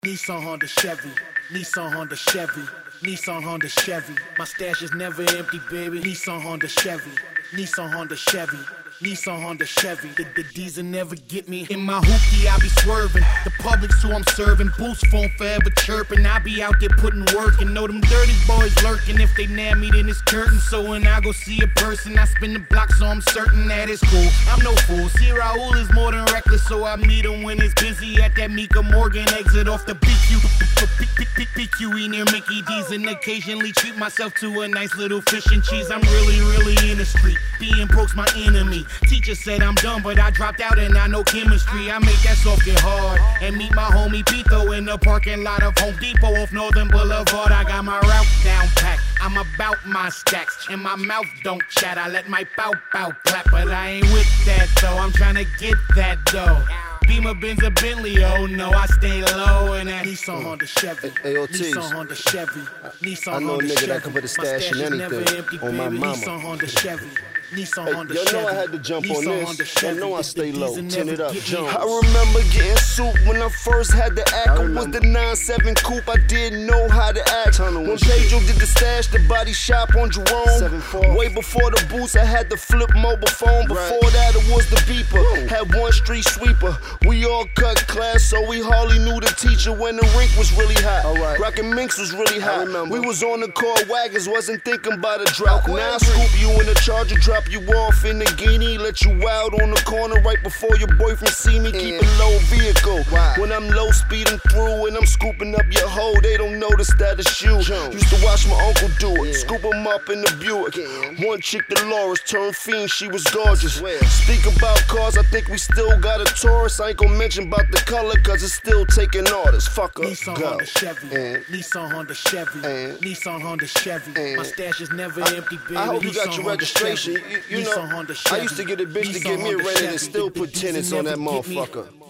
Nissan, Honda, Chevy, Nissan, Honda, Chevy, Nissan, Honda, Chevy. My stash is never empty, baby. Nissan, Honda, Chevy, Nissan, Honda, Chevy, Nissan, Honda, Chevy. The diesel never get me. In my hoopty, I be swerving. The public's who I'm serving. Boost phone forever chirping. I be out there putting work and know them dirty boys lurking. If they nab me, then it's curtain. So when I go see a person, I spin the block, so I'm certain that it's cool. I'm no fool. See, Raul is more than reckless, so I meet him when it's busy at that Mika Morgan exit off the PQE near Mickey D's, and occasionally treat myself to a nice little fish and cheese. I'm really in the street. Being broke's my enemy. Teacher said I'm dumb, but I dropped out and I know chemistry. I make that soft get hard and meet my homie Pito in the parking lot of Home Depot off Northern Boulevard. I got my route down packed. I'm about my stacks and my mouth don't chat. I let my bow clap, but I ain't with that though. I'm trying to get that dough. Beamer, Benz, or Bentley, oh no, I stay low in that Nissan, Honda, Chevy, Nissan, Honda, Chevy, Nissan, Honda, Chevy. That can put a stash in anything on my mama. Nissan, Honda, Chevy, Nissan, Honda, Chevy. You know I had to jump on this. You know I stay low. Tin it up, Jones. I remember getting soup when I first had the act. It was the 9-7 coupe. I didn't know how to act. When Pedro did the stash, the body shop on Jerome. Way before the boots, I had the flip mobile phone. Before that, it was the beeper. Had one street sweeper. We all cut class, so we hardly knew the teacher when the rink was really hot. Rockin' minks was really hot. We was on the car wagons, wasn't thinking about a drought. Now I scoop you in the Charger, drop you off in the Guinea, let you out on the corner right before your boyfriend see me. Keep a low vehicle. When I'm low speeding through and I'm scooping up your hoe, they don't notice that it's you. Used to watch my uncle do it, scoop him up in the Buick. One chick, Dolores, turned fiend, she was gorgeous. Speak about cars, I think we still got a Taurus. I ain't gonna mention about the color, cause it's still taking orders. Fuck up, Nissan, go. Honda, Chevy, Nissan, Honda, Chevy, Nissan, Honda, Chevy. My stash is never empty, baby. I hope you got your registration. You know, I used to get a bitch to get me ready and still put tenants on that motherfucker.